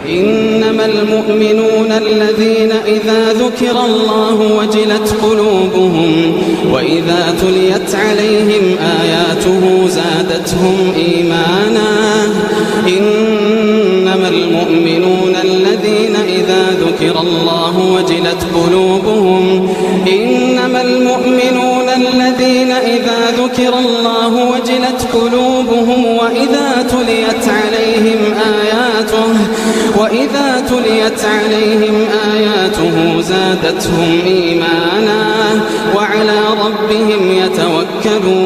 إنما المؤمنون الذين إذا ذكر الله وجلت قلوبهم وإذا تليت عليهم آياته زادتهم إيمانا إنما المؤمنون الذين إذا ذكر الله وجلت قلوبهم إنما المؤمنون الذين إذا ذكر الله وجلت قلوبهم وإذا تليت عليهم آياته زادتهم إيمانا وعلى ربهم يتوكلون